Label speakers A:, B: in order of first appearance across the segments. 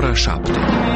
A: ora 7.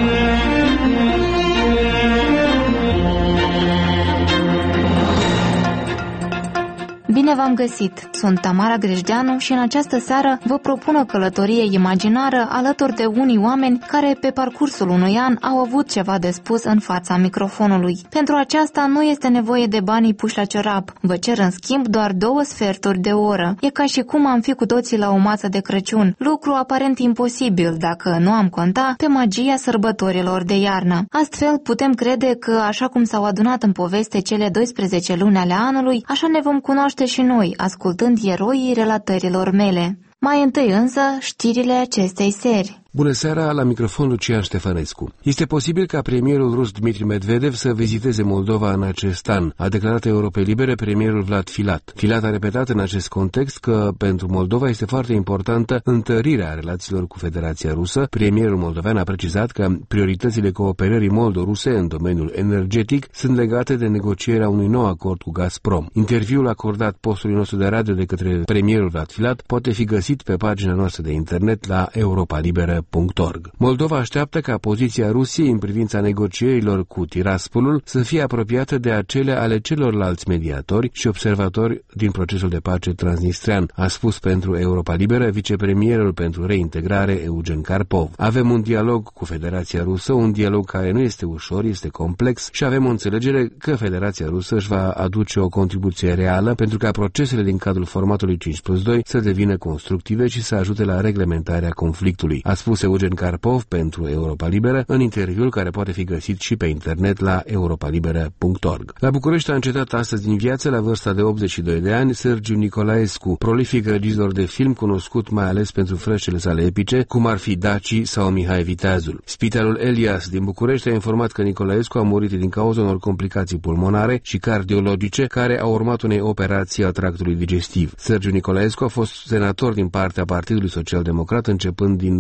B: Bine v-am găsit! Sunt Tamara Grejdeanu și în această seară vă propun o călătorie imaginară alături de unii oameni care pe parcursul unui an au avut ceva de spus în fața microfonului. Pentru aceasta nu este nevoie de banii puși la ciorap. Vă cer în schimb doar 2 sferturi de oră. E ca și cum am fi cu toții la o masă de Crăciun, lucru aparent imposibil dacă nu am conta pe magia sărbătorilor de iarnă. Astfel putem crede că, așa cum s-au adunat în poveste cele 12 luni ale anului, așa ne vom cunoaște și noi, ascultând eroii relatărilor mele. Mai întâi însă, știrile acestei seri.
A: Bună seara, la microfon Lucian Ștefănescu. Este posibil ca premierul rus Dmitri Medvedev să viziteze Moldova în acest an, a declarat Europei Libere premierul Vlad Filat. Filat a repetat în acest context că pentru Moldova este foarte importantă întărirea relațiilor cu Federația Rusă. Premierul moldovean a precizat că prioritățile cooperării moldo-ruse în domeniul energetic sunt legate de negocierea unui nou acord cu Gazprom. Interviul acordat postului nostru de radio de către premierul Vlad Filat poate fi găsit pe pagina noastră de internet la europalibera.org. Moldova așteaptă ca poziția Rusiei în privința negocierilor cu Tiraspolul să fie apropiată de acele ale celorlalți mediatori și observatori din procesul de pace transnistrian, a spus pentru Europa Liberă vicepremierul pentru reintegrare Eugen Karpov. Avem un dialog cu Federația Rusă, un dialog care nu este ușor, este complex și avem o înțelegere că Federația Rusă își va aduce o contribuție reală pentru ca procesele din cadrul formatului 5+2 să devină constructive și să ajute la reglementarea conflictului, a spus Eugen Karpov pentru Europa Liberă în interviul care poate fi găsit și pe internet la europalibera.org. La București a încetat astăzi din viață, la vârsta de 82 de ani, Sergiu Nicolaescu, prolific regizor de film cunoscut mai ales pentru frășele sale epice, cum ar fi Daci sau Mihai Viteazul. Spitalul Elias din București a informat că Nicolaescu a murit din cauza unor complicații pulmonare și cardiologice care au urmat unei operații a tractului digestiv. Sergiu Nicolaescu a fost senator din partea Partidului Social Democrat începând din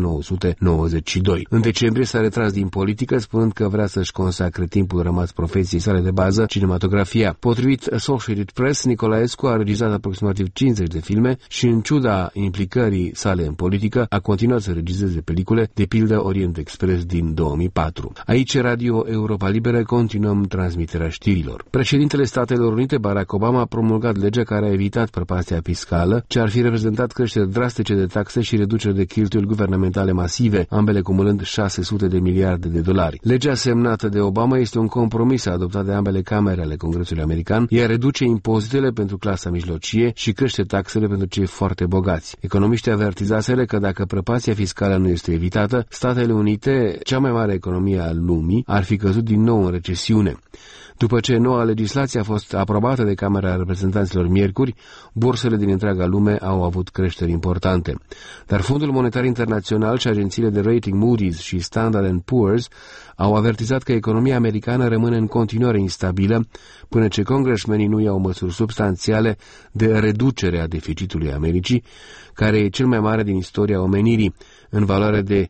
A: 1992. În decembrie s-a retras din politică, spunând că vrea să-și consacre timpul rămas profesiei sale de bază, cinematografia. Potrivit Associated Press, Nicolaescu a regizat aproximativ 50 de filme și, în ciuda implicării sale în politică, a continuat să regizeze pelicule, de pildă Orient Express din 2004. Aici, Radio Europa Liberă, continuăm transmiterea știrilor. Președintele Statelor Unite, Barack Obama, a promulgat legea care a evitat prăpastia fiscală, ce ar fi reprezentat creșteri drastice de taxe și reducere de cheltuieli guvernamentale masive, ambele cumulând $600 de miliarde. Legea semnată de Obama este un compromis adoptat de ambele camere ale Congresului American. Ea reduce impozitele pentru clasa mijlocie și crește taxele pentru cei foarte bogați. Economiștii avertizaseră că dacă prăpastia fiscală nu este evitată, Statele Unite, cea mai mare economie a lumii, ar fi căzut din nou în recesiune. După ce noua legislație a fost aprobată de Camera Reprezentanților miercuri, bursele din întreaga lume au avut creșteri importante. Dar Fondul Monetar Internațional și agențiile de rating Moody's și Standard & Poor's au avertizat că economia americană rămâne în continuare instabilă până ce congresmenii nu iau măsuri substanțiale de reducere a deficitului Americii, care e cel mai mare din istoria omenirii, în valoare de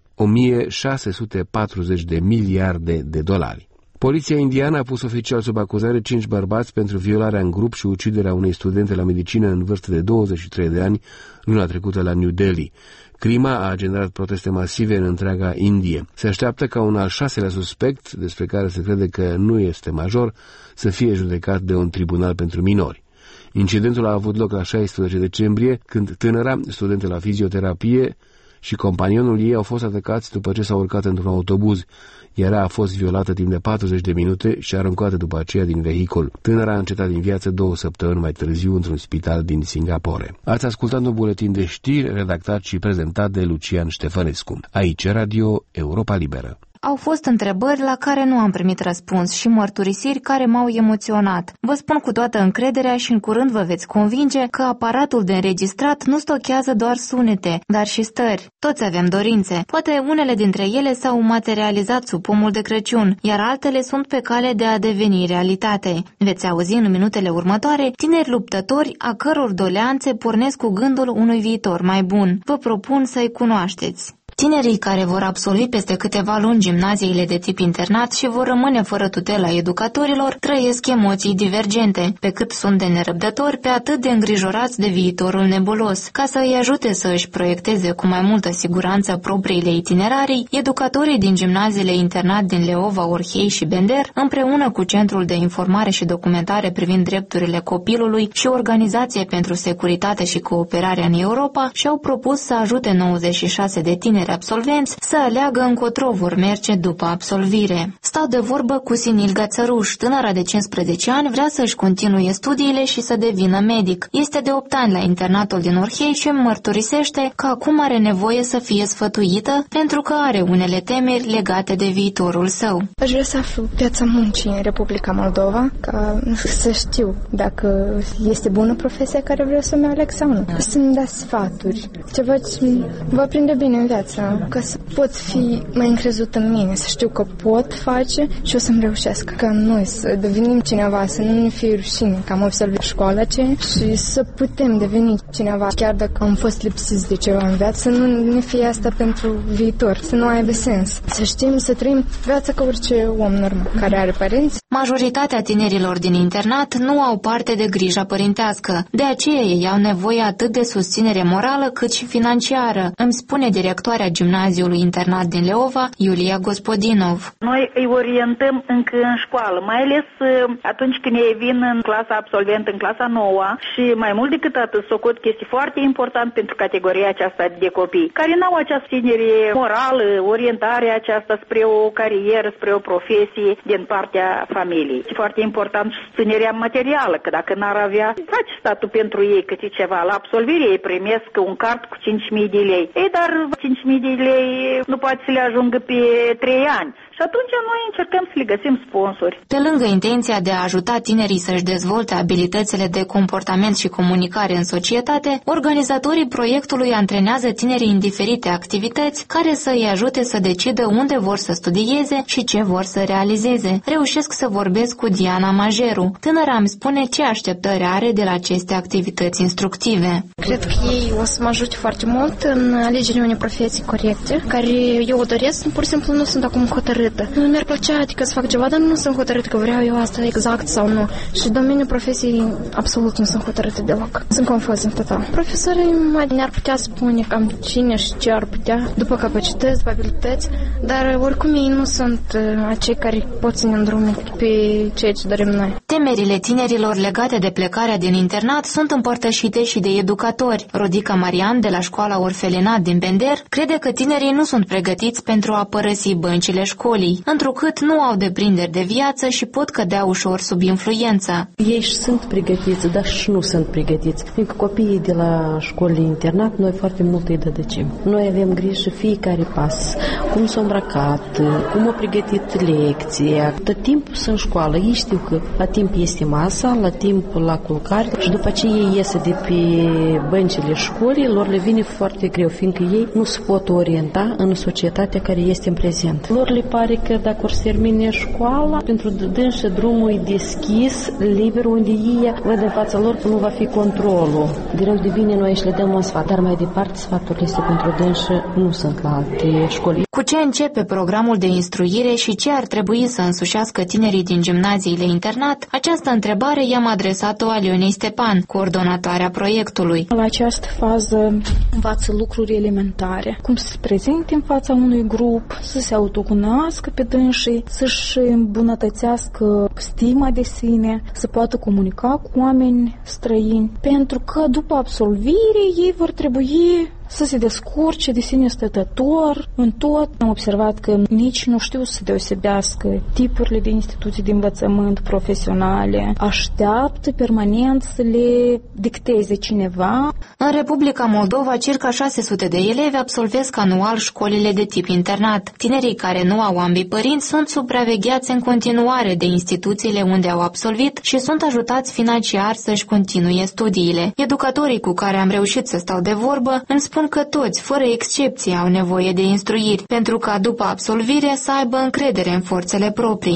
A: $1.640 de miliarde. Poliția indiană a pus oficial sub acuzare 5 bărbați pentru violarea în grup și uciderea unei studente la medicină în vârstă de 23 de ani luna trecută la New Delhi. Crima a generat proteste masive în întreaga Indie. Se așteaptă ca un al 6-lea suspect, despre care se crede că nu este major, să fie judecat de un tribunal pentru minori. Incidentul a avut loc la 16 decembrie, când tânăra, studentă la fizioterapie, și companionul ei au fost atacați după ce s-au urcat într-un autobuz, iar ea a fost violată timp de 40 de minute și aruncată după aceea din vehicul. Tânăra a încetat din viață 2 săptămâni mai târziu într-un spital din Singapore. Ați ascultat un buletin de știri redactat și prezentat de Lucian Ștefănescu. Aici Radio Europa Liberă.
B: Au fost întrebări la care nu am primit răspuns și mărturisiri care m-au emoționat. Vă spun cu toată încrederea și în curând vă veți convinge că aparatul de înregistrat nu stochează doar sunete, dar și stări. Toți avem dorințe. Poate unele dintre ele s-au materializat sub pomul de Crăciun, iar altele sunt pe cale de a deveni realitate. Veți auzi în minutele următoare tineri luptători a căror doleanțe pornesc cu gândul unui viitor mai bun. Vă propun să-i cunoașteți. Tinerii care vor absolvi peste câteva luni gimnaziile de tip internat și vor rămâne fără tutela educatorilor trăiesc emoții divergente, pe cât sunt de nerăbdători, pe atât de îngrijorați de viitorul nebulos. Ca să îi ajute să își proiecteze cu mai multă siguranță propriile itinerarii, educatorii din gimnaziile internat din Leova, Orhei și Bender, împreună cu Centrul de Informare și Documentare privind drepturile copilului și Organizație pentru Securitate și Cooperare în Europa, și-au propus să ajute 96 de tineri absolvenți să aleagă încotro vor merge după absolvire. Stau de vorbă cu Sinilga Țăruș. Tânăra de 15 ani vrea să-și continue studiile și să devină medic. Este de 8 ani la internatul din Orhei și îmi mărturisește că acum are nevoie să fie sfătuită pentru că are unele temeri legate de viitorul său.
C: Aș vrea să aflu piața muncii în Republica Moldova, ca să știu dacă este bună profesia care vreau să mi aleg sau nu. Să-mi dați sfaturi, ceva ce va prinde bine în viață, ca să pot fi mai încrezut în mine, să știu că pot face și o să-mi reușesc. Ca noi să devenim cineva, să nu ne fie rușine că am absolvit școala aceea și să putem deveni cineva, chiar dacă am fost lipsiți de ceva în viață, să nu ne fie asta pentru viitor, să nu aibă sens. Să știm să trăim viața ca orice om normal, care are părinți.
B: Majoritatea tinerilor din internat nu au parte de grija părintească, de aceea ei au nevoie atât de susținere morală cât și financiară, îmi spune directoarea gimnaziului internat din Leova, Iulia Gospodinov.
D: Noi îi orientăm încă în școală, mai ales atunci când ei vin în clasa absolventă, în clasa 9 și mai mult decât atât, socot că este foarte important pentru categoria aceasta de copii, care n-au această susținere morală, orientarea aceasta spre o carieră, spre o profesie din partea familiei. Este foarte important susținerea materială, că dacă n-ar avea, face statul pentru ei câte ceva. La absolvire ei primesc un card cu 5.000 de lei. Ei, dar 5.000 de lei nu poate să le ajungă pe 3 ani. Și atunci noi încercăm să le găsim sponsori.
B: Pe lângă intenția de a ajuta tinerii să-și dezvolte abilitățile de comportament și comunicare în societate, organizatorii proiectului antrenează tinerii în diferite activități care să îi ajute să decidă unde vor să studieze și ce vor să realizeze. Reușesc să vorbesc cu Diana Majeru. Tânăra îmi spune ce așteptări are de la aceste activități instructive.
C: Cred că ei o să mă ajute foarte mult în alegerea unei profesii corecte, care eu o doresc, pur și simplu nu sunt acum hotărâtă. Nu mi-ar plăcea, adică să fac ceva, dar nu sunt hotărât că vreau eu asta exact sau nu. Și domeniul profesiei absolut nu sunt hotărâte deloc. Sunt confuză în total. Profesorii ne-ar putea spune cam cine și ce ar putea, după capacități, după abilități, dar oricum ei nu sunt acei care pot să ne îndrume pe ceea ce dorim noi.
B: Temerile tinerilor legate de plecarea din internat sunt împărtășite și de educatori. Rodica Marian, de la școala Orfelinat din Bender, crede că tinerii nu sunt pregătiți pentru a părăsi băncile școlii, întrucât nu au deprinderi de viață și pot cădea ușor sub influența.
E: Ei sunt pregătiți, dar și nu sunt pregătiți. Fiindcă copiii de la școlile internat, noi foarte mult îi dădăcim. Noi avem grijă fiecare pas, cum s-a îmbrăcat, cum a pregătit lecția. Tot timpul sunt în școală. Ei știu că la timp este masa, la timp la culcare și după ce ei iese de pe băncile școlii, lor le vine foarte greu, fiindcă ei nu se pot orienta în societatea care este în prezent. Lor le pare că dacă or să termine școala, pentru dânsă drumul e deschis, liber, unde ei văd în fața lor că nu va fi controlul. De rău de bine noi își le dăm un sfat, dar mai departe sfatul este pentru dânsă, nu sunt la alte școli.
B: Cu ce începe programul de instruire și ce ar trebui să însușească tinerii din gimnaziile internat? Această întrebare i-am adresat-o Alionei Stepan, coordonatoarea proiectului.
F: La această fază învață lucruri elementare, cum să se prezinte în fața unui grup, să se autocunoască pe dânsii, să-și îmbunătățească stima de sine, să poată comunica cu oameni străini, pentru că după absolvire ei vor trebui să se descurce de sine stătător în tot. Am observat că nici nu știu să deosebească tipurile de instituții de învățământ profesionale. Așteaptă permanent să le dicteze cineva.
B: În Republica Moldova, circa 600 de elevi absolvesc anual școlile de tip internat. Tinerii care nu au ambii părinți sunt supravegheați în continuare de instituțiile unde au absolvit și sunt ajutați financiar să-și continue studiile. Educatorii cu care am reușit să stau de vorbă îmi spun că toți, fără excepție, au nevoie de instruiri, pentru ca după absolvire să aibă încredere în forțele proprii.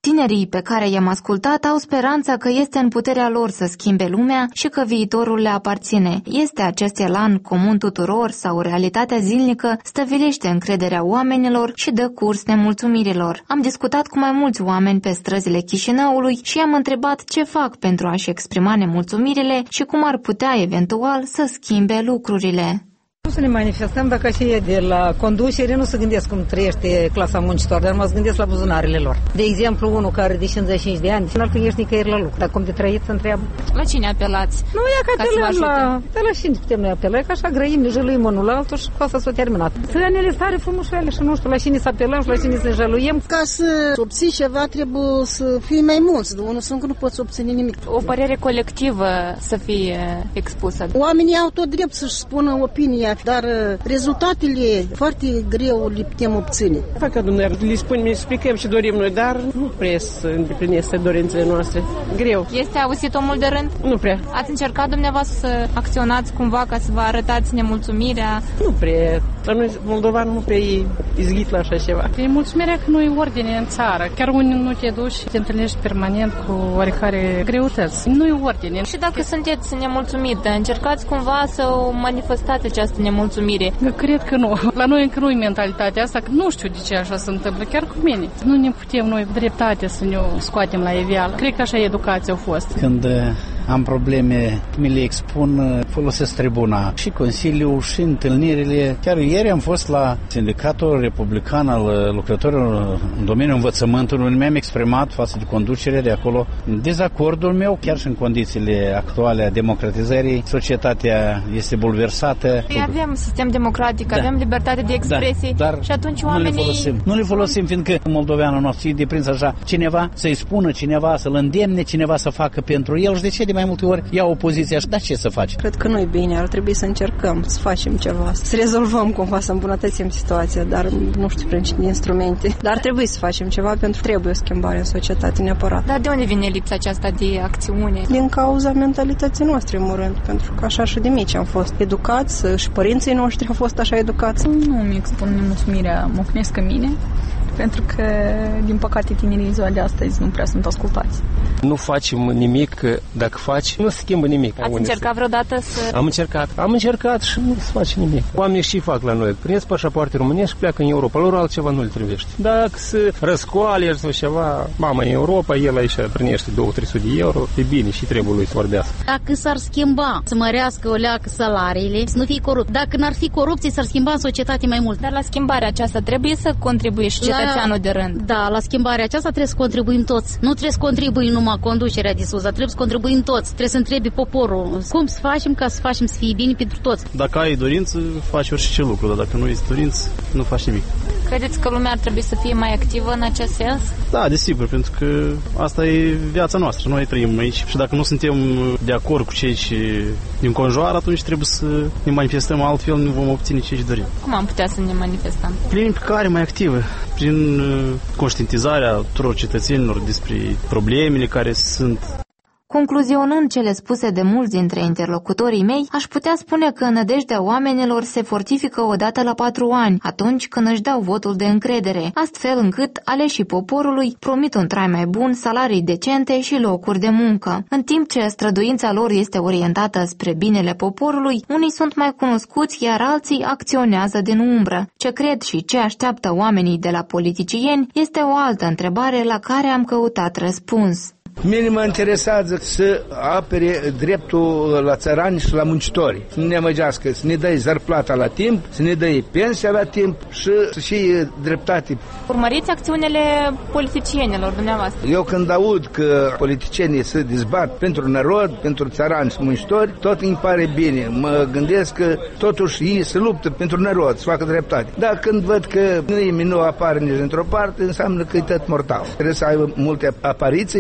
B: Tinerii pe care i-am ascultat au speranța că este în puterea lor să schimbe lumea și că viitorul le aparține. Este acest elan comun tuturor sau realitatea zilnică stăvilește încrederea oamenilor și dă curs nemulțumirilor? Am discutat cu mai mulți oameni pe străzile Chișinăului și i-am întrebat ce fac pentru a-și exprima nemulțumirile și cum ar putea eventual să schimbe lucrurile.
G: Nu să ne manifestăm dacă aceia de la conducere nu se gândesc cum trăiește clasa muncitoare, dar mă gândesc la buzunarele lor. De exemplu, unul care de 55 de ani, n-ar ești nicăieri la lucru. Dacă cum de trăit, se întreabă.
B: La cine apelați?
G: Nu, e că apelăm la cine putem noi apela, că așa grăim, ne jăluim unul la altul și cu asta s-a terminat. Țările stare frumușoare și nu știu la cine să apelăm și la cine să jăluim.
H: Ca să obții ceva trebuie să fii mai mulți, unul singur nu poți obține nimic.
B: O părere colectivă să fie expusă.
H: Oamenii au tot drept să-și spună opinia, dar rezultatele foarte greu le putem obține.
I: Fac adunări, le spunem, explicăm și dorim noi, dar nu prea să îndeplinesc dorințele noastre. Greu.
B: Este auzit omul de rând?
I: Nu prea.
B: Ați încercat dumneavoastră să acționați cumva ca să vă arătați nemulțumirea?
I: Nu prea. La noi, moldovan, nu prea e izghit la așa ceva.
J: E mulțumirea că nu e ordine în țară. Chiar unii nu te duci și te întâlnești permanent cu oarecare greutăți. Nu e ordine.
B: Și dacă sunteți nemulțumită, încercați cumva să o manifestați această nemulțumire?
J: Cred că nu. La noi încă nu e mentalitatea asta, că nu știu de ce așa se întâmplă, chiar cu mine. Nu ne putem noi dreptate să ne scoatem la iveală. Cred că așa educația a fost.
K: Când am probleme, mi le expun, folosesc tribuna și consiliul și întâlnirile. Chiar ieri am fost la Sindicatul Republican al lucrătorilor în domeniul învățământului, unde mi-am exprimat față de conducere de acolo dezacordul meu, chiar și în condițiile actuale a democratizării. Societatea este bulversată.
B: Avem sistem democratic, avem libertate de expresie,
K: dar
B: și atunci oamenii...
K: Nu le folosim, fiindcă moldoveanul nostru e deprins așa, cineva să-i spună, cineva să-l îndemne, cineva să facă pentru el și de ce de mai multe ori ia opoziția și da ce să faci?
L: Cred că nu-i bine, ar trebui să încercăm să facem ceva, să rezolvăm cumva, să îmbunătățim situația, dar nu știu prin ce instrumente. Dar trebuie să facem ceva pentru că trebuie schimbare în societate neapărat.
B: Dar de unde vine lipsa aceasta de acțiune?
L: Din cauza mentalității noastre, în primul rând, pentru că așa și de mici am fost educați și părinții noștri au fost așa educați.
F: Nu mi expun nemulțumirea, mă hrănesc în mine, pentru că, din păcate, tinerii ziua de astăzi nu prea sunt ascultați.
A: Nu facem nimic, dacă faci, nu se schimbă nimic.
B: Ați încercat vreodată să...
A: Am încercat și nu se face nimic. Oamenii și fac la noi. Prins pașapoarte românești și pleacă în Europa. Lor altceva nu le trebuiește. Dacă se răscoale sau ceva, mama în Europa, el aici primește 200-300 de euro, e bine și trebuie lui să vorbească.
M: Dacă s-ar schimba, să mărească o leacă salariile, să nu fie corupt. Dacă n-ar fi corupție, s-ar schimba în societate mai mult.
B: Dar la schimbarea aceasta trebuie să contribuie și cetățeanul de rând.
M: Da, la schimbarea aceasta trebuie să contribuim toți. Nu trebuie să contribuim numai conducerea de sus, dar trebuie să contribuim toți. Trebuie să întrebi poporul cum să facem ca să facem să fie bine pentru toți.
N: Dacă ai dorință, faci orice lucru, dar dacă nu ești dorință, nu faci nimic.
B: Credeți că lumea ar trebui să fie mai activă în acest sens?
N: Da, desigur, pentru că asta e viața noastră. Noi trăim aici și dacă nu suntem de acord cu cei ce ne înconjoară, atunci trebuie să ne manifestăm, altfel nu vom obține ce dorim.
B: Cum am putea să ne manifestăm?
N: Prin implicare mai activă, prin conștientizarea tuturor cetățenilor despre problemele care sunt.
B: Concluzionând cele spuse de mulți dintre interlocutorii mei, aș putea spune că nădejdea oamenilor se fortifică odată la 4 ani, atunci când își dau votul de încredere, astfel încât aleșii poporului promit un trai mai bun, salarii decente și locuri de muncă. În timp ce străduința lor este orientată spre binele poporului, unii sunt mai cunoscuți, iar alții acționează din umbră. Ce cred și ce așteaptă oamenii de la politicieni este o altă întrebare la care am căutat răspuns.
O: Mine mă interesează să apere dreptul la țărani și la muncitori. Să nu ne amăgească, să ne dai zarplata la timp, să ne dai pensia la timp și să fie dreptate.
B: Urmăriți acțiunile politicienilor dumneavoastră.
O: Eu când aud că politicienii se dezbat pentru narod, pentru țărani și muncitori, tot îmi pare bine. Mă gândesc că totuși ei se luptă pentru narod, să facă dreptate. Dar când văd că nimeni nu apare nici într-o parte, înseamnă că e tot mortal. Trebuie să aibă multe apariții, să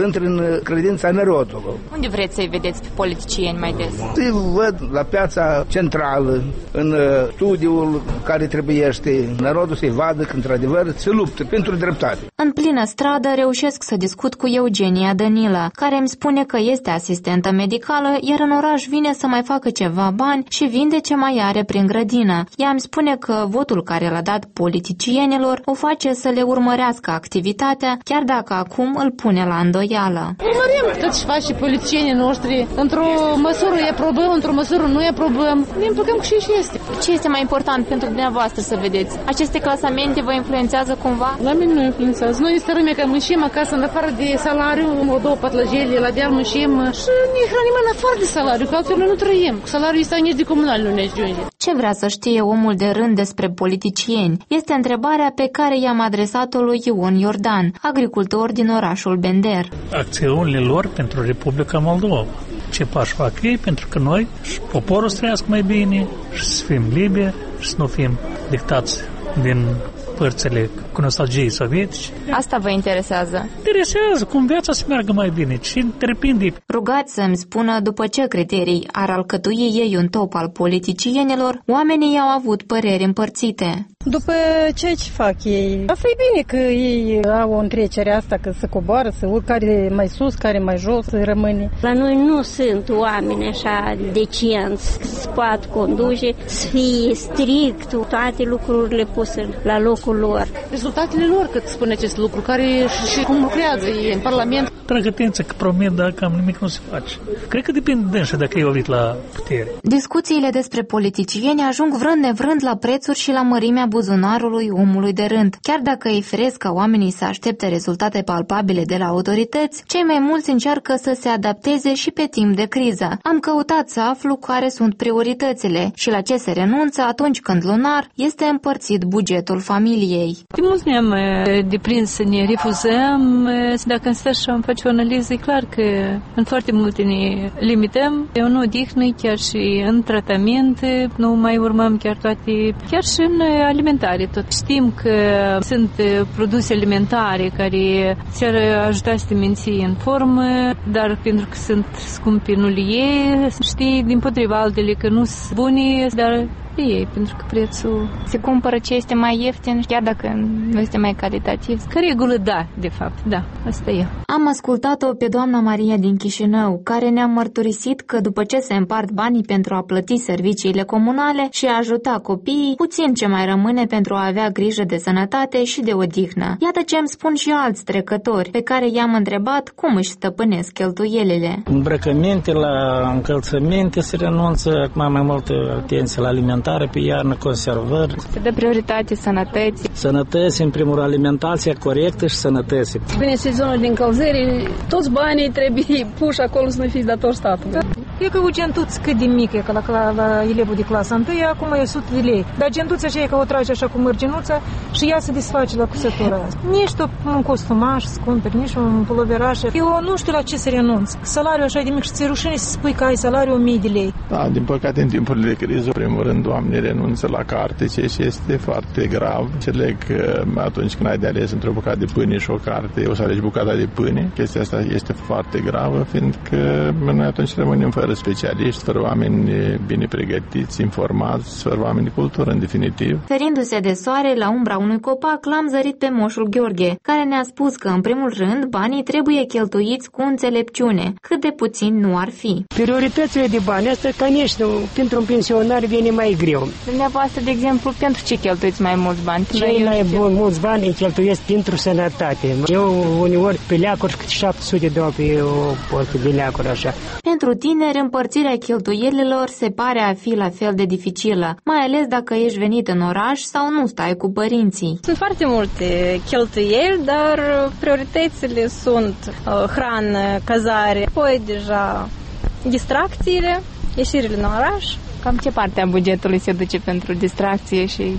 O: intre în credința narodului.
B: Unde vreți să-i vedeți pe politicieni mai des?
O: Îi văd la piața centrală, în studiul care trebuiește narodul să-i vadă că într-adevăr se luptă pentru dreptate.
B: În plină stradă reușesc să discut cu Eugenia Danilă, care îmi spune că este asistentă medicală, iar în oraș vine să mai facă ceva bani și vinde ce mai are prin grădină. Ea îmi spune că votul care l-a dat politicienilor o face să le urmărească activitatea, chiar dacă acum îl pune la îndoială.
P: Urmărim tot ce face politicienii noștri. Într-o măsură e probăm, într-o măsură nu e probăm. Ne împăcăm cu ce este.
B: Ce este mai important pentru dumneavoastră să vedeți? Aceste clasamente vă influențează cumva?
P: La mine nu influențează. Noi stărăm că muncim acasă în afară de salariu, o două patlăjeli, la deal muncim și ne hrănim în afară de salariu, că altfel nu trăim. Cu salariul ăsta nici de comunal nu ne ajunge.
B: Ce vrea să știe omul de rând despre politicieni? Este întrebarea pe care i-am adresat-o lui Ion Iordan, agricultor din orașul Bender.
Q: Acțiunile lor pentru Republica Moldova. Ce pași fac ei pentru că noi și poporul să trăiască mai bine și să fim liberi și să nu fim dictați din părțile cu nostalgiei sovietice.
B: Asta vă interesează?
Q: Interesează cum viața să meargă mai bine. Ce depinde.
B: Rugați să-mi spună după ce criterii ar alcătui ei un top al politicienilor, oamenii au avut păreri împărțite.
L: După ce fac ei? Asta e bine că ei au o întrecere asta, că să coboară, să urc, care mai sus, care mai jos, să rămâne.
R: La noi nu sunt oameni așa decenți, să poată conduce, să fie strict, toate lucrurile puse la locul lor.
P: Rezultatele lor, cât spune acest lucru, care și cum lucrează ei în Parlament.
Q: Trag atenție că promit, dar cam nimic nu se face. Cred că depinde dânsă dacă e ovit la putere.
B: Discuțiile despre politicieni ajung vrând nevrând la prețuri și la mărimea buzunarului omului de rând. Chiar dacă e firesc ca oamenii să aștepte rezultate palpabile de la autorități, cei mai mulți încearcă să se adapteze și pe timp de criză. Am căutat să aflu care sunt prioritățile și la ce se renunță atunci când lunar este împărțit bugetul familiei.
S: De mult ne-am deprins să ne refuzăm, dacă însă și am face o analiză, e clar că în foarte multe ne limităm, în odihnă, chiar și în tratamente, nu mai urmăm chiar și în alimentare tot. Știm că sunt produse alimentare care ți-ar ajuta să te menții în formă, dar pentru că sunt scumpi nu le iei, știi dimpotriva altele că nu sunt bune, dar ei, pentru că prețul
B: se cumpără ce este mai ieftin, chiar dacă nu este mai calitativ.
S: Ca regulă, da, de fapt, da, asta e.
B: Am ascultat-o pe doamna Maria din Chișinău, care ne-a mărturisit că după ce se împart banii pentru a plăti serviciile comunale și a ajuta copiii, puțin ce mai rămâne pentru a avea grijă de sănătate și de odihnă. Iată ce îmi spun și alți trecători, pe care i-am întrebat cum își stăpânesc cheltuielile.
K: Îmbrăcăminte, la încălțăminte se renunță, mai multă atenție la alimentare pe iarnă, conservări.
B: Se dă prioritate sănătății.
K: Sănătății, în primul rând, alimentația corectă și sănătății.
S: Vine sezonul de încălzire, toți banii trebuie puși acolo să nu fie dator statului.
F: E că o gentuță cât de mică, că la elevul de clasa 1, acum e 100 de lei. Dar gentuța așa e că o trage așa cu mărginuța și ea se desface la cusătura. Nici un costumaș scumper, nici un puloveraș. Eu nu știu la ce să renunț. Salariul așa de mic și ți-e rușine să spui că ai salariul 1000 de lei.
T: Da, din păcate în timpurile de criză, în primul rând, oamenii renunță la carte, ceea ce este foarte grav. Înțeleg că atunci când ai de ales între o bucată de pâine și o carte, o să alegi bucata de pâine. Chestia asta este foarte gravă, fiindcă noi atunci rămânem fără specialiști, fără oameni bine pregătiți, informați, fără oameni de cultură, în definitiv.
B: Ferindu-se de soare la umbra unui copac, l-am zărit pe moșul Gheorghe, care ne-a spus că, în primul rând, banii trebuie cheltuiți cu înțelepciune, cât de puțin nu ar fi.
U: Prioritățile de bani, asta, конечно, pentru un pensionar vine mai greu.
B: Dumneavoastră, de exemplu, pentru ce cheltuiți mai mulți bani?
U: Cei mai mulți bani îi cheltuiesc pentru sănătate. Eu uneori pe leacuri cât 700 de dau pe o portă de leacuri așa.
B: Pentru tineri, împărțirea cheltuielilor se pare a fi la fel de dificilă, mai ales dacă ești venit în oraș sau nu stai cu părinții.
L: Sunt foarte multe cheltuieli, dar prioritățile sunt hrană, cazare, apoi deja distracțiile, ieșirile în oraș.
B: Cam ce parte a bugetului se duce pentru distracție și...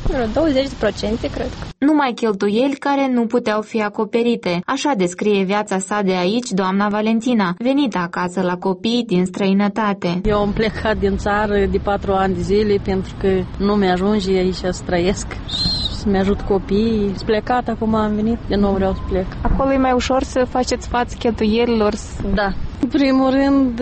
L: 20%, cred.
B: Numai cheltuieli care nu puteau fi acoperite. Așa descrie viața sa de aici doamna Valentina, venită acasă la copii din străinătate.
S: Eu am plecat din țară de 4 ani de zile pentru că nu mi-ajunge aici să trăiesc.
E: să-mi ajut copiii. Sunt plecat, acum am venit, de nou vreau să plec.
F: Acolo e mai ușor să faceți față cheltuielilor?
E: Da. În primul rând,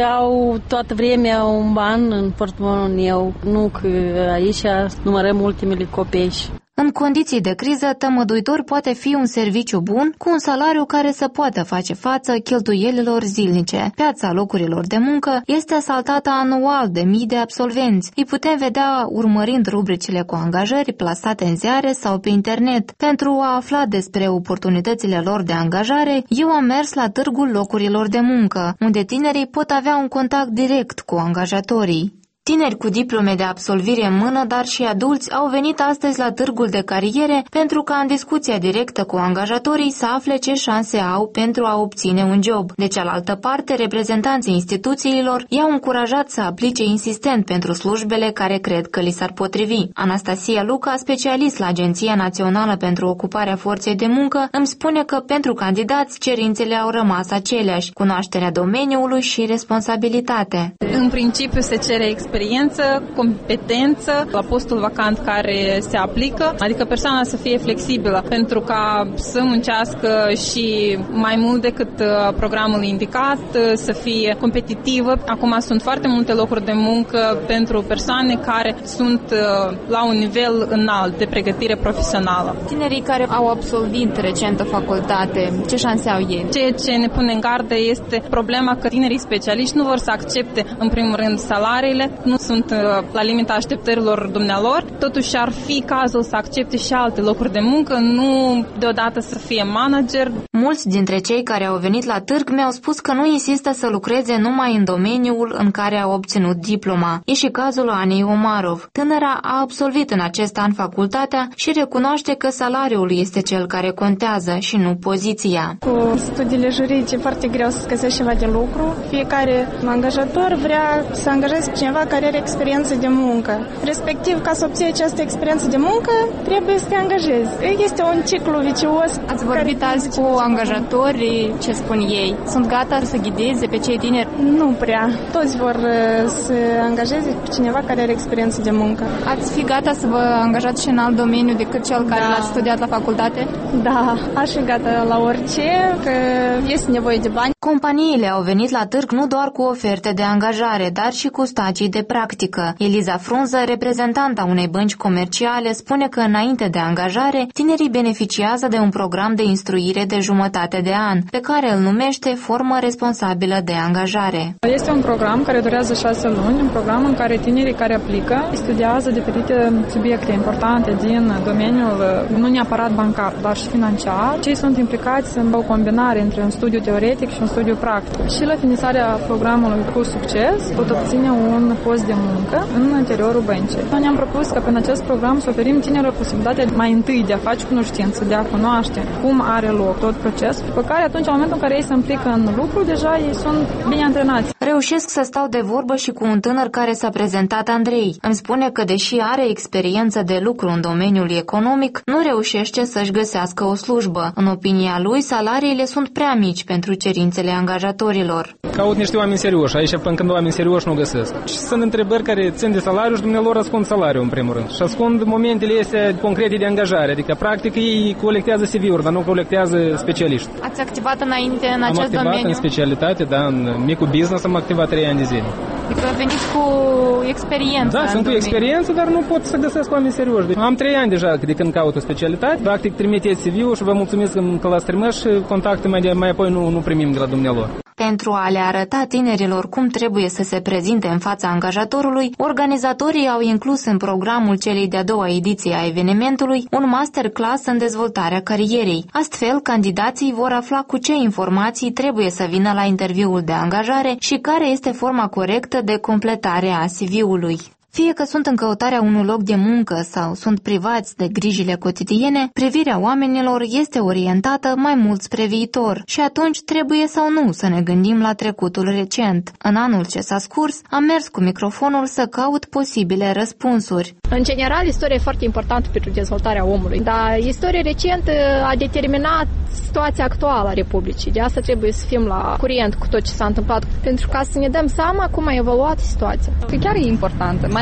E: au toată vremea un ban în portmonul meu, nu că aici numărăm ultimele copeși.
B: În condiții de criză, tămăduitor poate fi un serviciu bun cu un salariu care să poată face față cheltuielilor zilnice. Piața locurilor de muncă este asaltată anual de mii de absolvenți. Îi putem vedea urmărind rubricile cu angajări plasate în ziare sau pe internet. Pentru a afla despre oportunitățile lor de angajare, eu am mers la târgul locurilor de muncă, unde tinerii pot avea un contact direct cu angajatorii. Tineri cu diplome de absolvire în mână, dar și adulți, au venit astăzi la târgul de cariere pentru ca în discuția directă cu angajatorii să afle ce șanse au pentru a obține un job. De cealaltă parte, reprezentanții instituțiilor i-au încurajat să aplice insistent pentru slujbele care cred că li s-ar potrivi. Anastasia Luca, specialist la Agenția Națională pentru Ocuparea Forței de Muncă, îmi spune că pentru candidați cerințele au rămas aceleași: cunoașterea domeniului și responsabilitate.
D: În principiu se cere experiență, competență la postul vacant care se aplică, adică persoana să fie flexibilă pentru ca să muncească și mai mult decât programul indicat, să fie competitivă. Acum sunt foarte multe locuri de muncă pentru persoane care sunt la un nivel înalt de pregătire profesională.
B: Tinerii care au absolvit recent o facultate, ce șanse au ei?
D: Ceea ce ne pune în gardă este problema că tinerii specialiști nu vor să accepte în primul rând salariile, nu sunt la limita așteptărilor dumnealor, totuși ar fi cazul să accepte și alte locuri de muncă, nu deodată să fie manager.
B: Mulți dintre cei care au venit la târg mi-au spus că nu insistă să lucreze numai în domeniul în care au obținut diploma. E și cazul Anei Omarov. Tânăra a absolvit în acest an facultatea și recunoaște că salariul este cel care contează și nu poziția.
C: Cu studiile juridice e foarte greu să găsești ceva de lucru. Fiecare angajator vrea să angajeze cineva care are experiență de muncă. Respectiv, ca să obții această experiență de muncă, trebuie să te angajezi. Este un ciclu vicios.
B: Ați vorbit azi cu angajatorii, ce spun ei? Sunt gata să ghideze pe cei tineri?
C: Nu prea. Toți vor să angajeze pe cineva care are experiență de muncă.
B: Ați fi gata să vă angajați și în alt domeniu decât cel care l-ați studiat la facultate?
C: Da, aș fi gata la orice, că este nevoie de bani.
B: Companiile au venit la târg nu doar cu oferte de angajare, dar și cu stagii de practică. Eliza Frunză, reprezentanta unei bănci comerciale, spune că înainte de angajare, tinerii beneficiază de un program de instruire de jumătate de an, pe care îl numește formă responsabilă de angajare.
V: Este un program care durează 6 luni, un program în care tinerii care aplică studiază diferite subiecte importante din domeniul nu neapărat bancar, dar și financiar. Cei sunt implicați în o combinare între un studiu teoretic și un studiu practic. Și la finalizarea programului cu succes pot obține un post de muncă în interiorul băncii. Noi ne-am propus că prin acest program să oferim tinerilor posibilitatea mai întâi de a face cunoștință, de a cunoaște cum are loc tot procesul, pe care atunci, în momentul în care ei se implică în lucru, deja ei sunt bine antrenați.
B: Reușesc să stau de vorbă și cu un tânăr care s-a prezentat Andrei. Îmi spune că, deși are experiență de lucru în domeniul economic, nu reușește să-și găsească o slujbă. În opinia lui, salariile sunt prea mici pentru cerințele angajatorilor.
W: Caut niște oameni serioși, aici până când oameni serioși nu găsesc. Și sunt întrebări care țin de salariu și dumnealor ascund salariul în primul rând. Și ascund momentele este concrete de angajare, adică practic ei colectează CV-uri, dar nu colectează specialiști.
B: Ați activat înainte în acest domeniu?
W: Am activat în specialitate, da, în micul business am activat 3 ani de zile.
B: Adică veniți cu experiență.
W: Da, sunt cu experiență, dar nu pot să găsesc oameni serioși. Deci am 3 ani deja de când caut o specialitate. Practic trimiteți CV-ul și vă mulțumesc că l-ați trimis și contacte mai apoi nu primim de la dumnealor.
B: Pentru a le arăta tinerilor cum trebuie să se prezinte în fața angajatorului, organizatorii au inclus în programul celei de-a doua ediție a evenimentului un masterclass în dezvoltarea carierei. Astfel, candidații vor afla cu ce informații trebuie să vină la interviul de angajare și care este forma corectă de completare a CV-ului. Fie că sunt în căutarea unui loc de muncă sau sunt privați de grijile cotidiene, privirea oamenilor este orientată mai mult spre viitor și atunci trebuie sau nu să ne gândim la trecutul recent. În anul ce s-a scurs, am mers cu microfonul să caut posibile răspunsuri.
X: În general, istoria e foarte importantă pentru dezvoltarea omului, dar istoria recentă a determinat situația actuală a Republicii. De asta trebuie să fim la curent cu tot ce s-a întâmplat, pentru ca să ne dăm seama cum a evoluat situația.
Y: Chiar e importantă, mai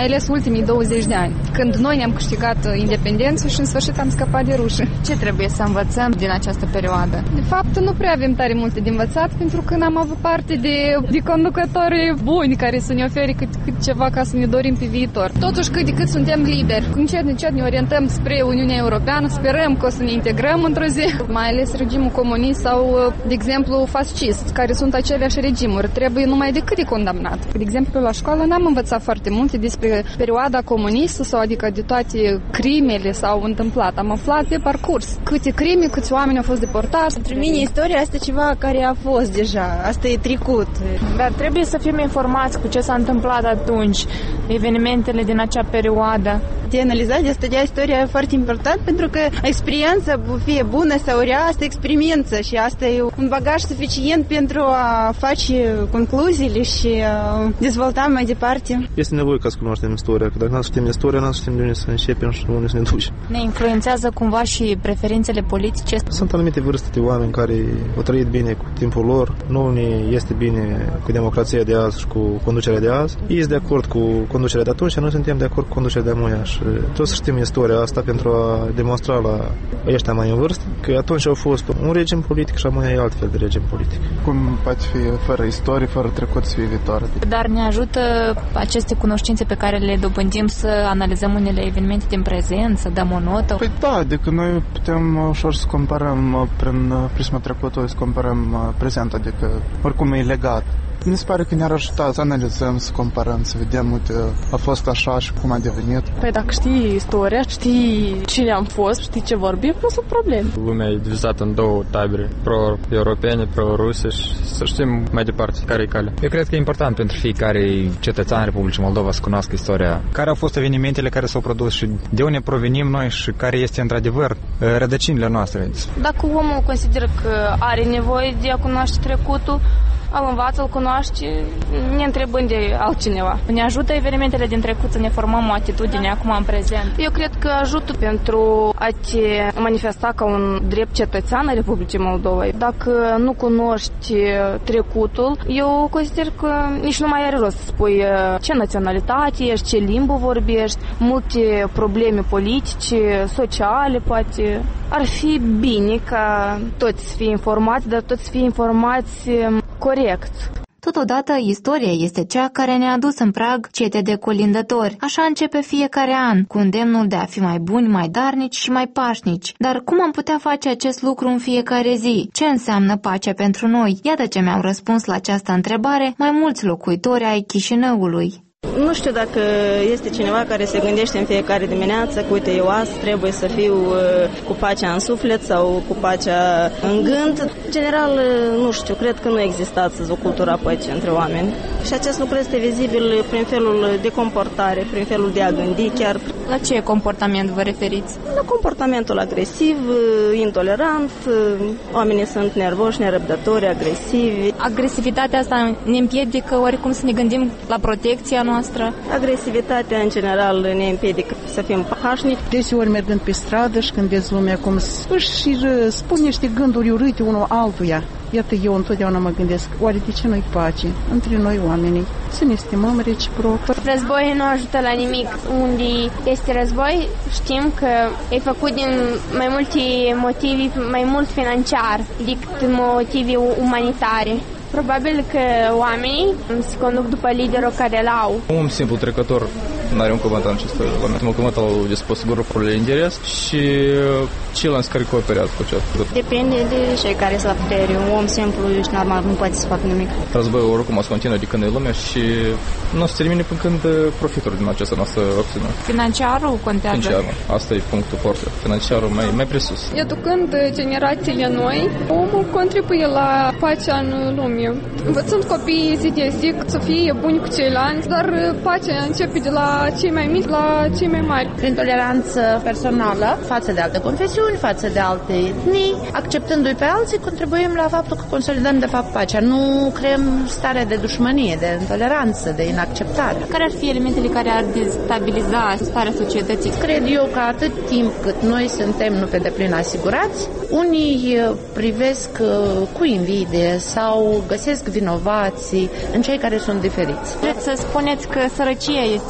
V: mai ales ultimii 20 de ani, când noi ne-am câștigat independență și în sfârșit am scăpat de ruși.
B: Ce trebuie să învățăm din această perioadă?
V: De fapt, nu prea avem tare multe de învățat, pentru că n-am avut parte de conducători buni care să ne ofere cât ceva ca să ne dorim pe viitor. Totuși, cât de cât suntem liberi. Încet ne orientăm spre Uniunea Europeană, sperăm că o să ne integrăm într-o zi, mai ales regimul comunist sau, de exemplu, fascist, care sunt aceleași regimuri. Trebuie numai decât de condamnat. De exemplu, la școală n-am învățat foarte multe despre perioada comunistă sau adică de toate crimele s-au întâmplat. Am aflat pe parcurs câte crime, câți oameni au fost deportați.
G: Pentru mine istoria asta e ceva care a fost deja, asta e trecut.
F: Dar trebuie să fim informați cu ce s-a întâmplat atunci, evenimentele din acea perioadă.
G: De analizat, de studia istoria e foarte important pentru că experiența, fie bună sau rea, asta e experiență și asta e un bagaj suficient pentru a face concluziile și a dezvolta mai departe.
N: Este nevoie ca să cunoaștem istoria, că dacă nu știm istoria, nu știm de unde să începem și unde să ne ducem.
B: Ne influențează cumva și preferințele politice?
N: Sunt anumite vârste de oameni care au trăit bine cu timpul lor, nu ne este bine cu democrația de azi și cu conducerea de azi. Ei sunt de acord cu conducerea de atunci și noi suntem de acord cu conducerea de mâine. Și trebuie să știm istoria asta pentru a demonstra la ăștia mai în vârstă că atunci au fost un regim politic și acum e altfel de regim politic.
T: Cum poate fi fără istorie, fără trecut să fie viitoare?
B: Dar ne ajută aceste cunoștințe pe care le dobândim să analizăm unele evenimente din prezent, să dăm o notă?
T: Păi da, adică noi putem ușor să comparăm prin prisma trecutului, să comparăm prezent, adică oricum e legat. Mi se pare că ne-ar ajuta să analizăm, să comparăm, să vedem, uite, a fost așa și cum a devenit.
F: Păi dacă știi istoria, știi cine am fost, știi ce vorbim, nu sunt probleme.
H: Lumea e divizată în două tabere, pro-europene, pro-ruse și să știm mai departe care e calea.
I: Eu cred că e important pentru fiecare cetățean Republicii Moldova să cunoască istoria. Care au fost evenimentele care s-au produs și de unde provenim noi și care este într-adevăr rădăcinile noastre.
F: Dacă omul consideră că are nevoie de a cunoaște trecutul, îl învață, îl cunoaște, ne întrebând de altcineva. Ne ajută evenimentele din trecut să ne formăm o atitudine acum în prezent. Eu cred că ajută pentru a te manifesta ca un drept cetățean al Republicii Moldova. Dacă nu cunoști trecutul, eu consider că nici nu mai are rost să spui ce naționalitate ești, ce limbă vorbești, multe probleme politice, sociale, poate. Ar fi bine ca toți să fie informați, dar toți să fie informați corect.
B: Totodată, istoria este cea care ne-a dus în prag cete de colindători. Așa începe fiecare an, cu îndemnul de a fi mai buni, mai darnici și mai pașnici. Dar cum am putea face acest lucru în fiecare zi? Ce înseamnă pacea pentru noi? Iată ce mi-au răspuns la această întrebare mai mulți locuitori ai Chișinăului.
G: Nu știu dacă este cineva care se gândește în fiecare dimineață că, uite, eu azi trebuie să fiu cu pacea în suflet sau cu pacea în gând. În general, nu știu, cred că nu există o cultură păcii între oameni. Și acest lucru este vizibil prin felul de comportare, prin felul de a gândi chiar.
B: La ce comportament vă referiți?
G: La comportamentul agresiv, intolerant, oamenii sunt nervoși, nerăbdători, agresivi.
B: Agresivitatea asta ne împiedică oricum să ne gândim la protecția noastră?
G: Agresivitatea, în general, ne împiedică să fim pașnici.
J: Deseori, mergând pe stradă și când vezi lumea cum își spune niște gânduri urâte unul altuia. Iată, eu întotdeauna mă gândesc, oare de ce nu-i pace între noi oamenii? Să ne stimăm reciproc.
Y: Războiul nu ajută la nimic. Unde este război, știm că e făcut din mai multe motive, mai mult financiar decât motive umanitare. Probabil că oamenii se conduc după liderul care îl au.
H: Un simplu trecător nu are un cuvânt în acest moment. Un cuvânt al dispus grupurile de interes și ceilalți care cooperează cu acest grup.
G: Depinde de cei care sunt la putere. Un om simplu și normal nu poate să facă nimic.
H: Războiul oricum o să continuă de când e lumea și nu o să termine până când profitul din această noastră acțiune.
B: Financiarul contează?
H: Financiarul. Asta e punctul foarte. Financiarul mai presus.
V: Educând generațiile noi, omul contribuie la pacea în lume. Învățând copiii zi de zi să fie buni cu ceilalți, dar pacea începe de la cei mai mici la cei mai mari.
Z: Prin toleranță personală față de alte confesiuni, față de alte etnii, acceptându-i pe alții, contribuim la faptul că consolidăm de fapt pacea. Nu creăm stare de dușmănie, de intoleranță, de inacceptare.
B: Care ar fi elementele care ar destabiliza starea societății?
Z: Cred eu că atât timp cât noi suntem nu pe deplin asigurați, unii privesc cu invidie sau găsesc vinovații în cei care sunt diferiți.
B: Vreți să spuneți că sărăcia este acea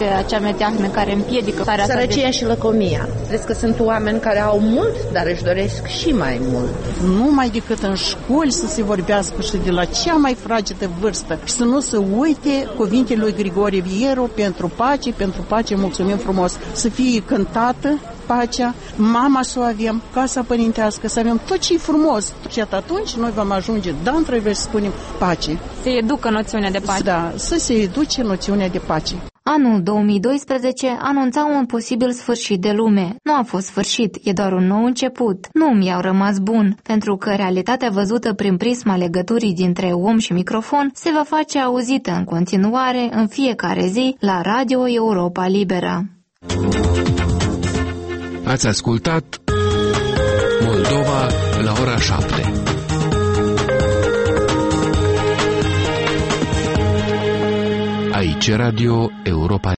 X: meteahme care împiedică starea asta.
Z: Sărăcia și lăcomia. Crezi că sunt oameni care au mult, dar își doresc și mai mult.
J: Numai decât în școli să se vorbească și de la cea mai fragedă vârstă și să nu se uite cuvintele lui Grigore Vieru pentru pace, mulțumim frumos, să fie cântată pacea, mama să o avem, casa părintească, să avem tot ce e frumos. Și atunci noi vom ajunge, trebuie să spunem pace.
X: Se educă noțiunea de pace.
J: Da, să se educe noțiunea de pace.
B: Anul 2012 anunța un posibil sfârșit de lume. Nu a fost sfârșit, e doar un nou început. Nu mi-au rămas bun, pentru că realitatea văzută prin prisma legăturii dintre om și microfon se va face auzită în continuare în fiecare zi la Radio Europa Liberă.
A: Ați ascultat Moldova la ora 7. Aici Radio Europa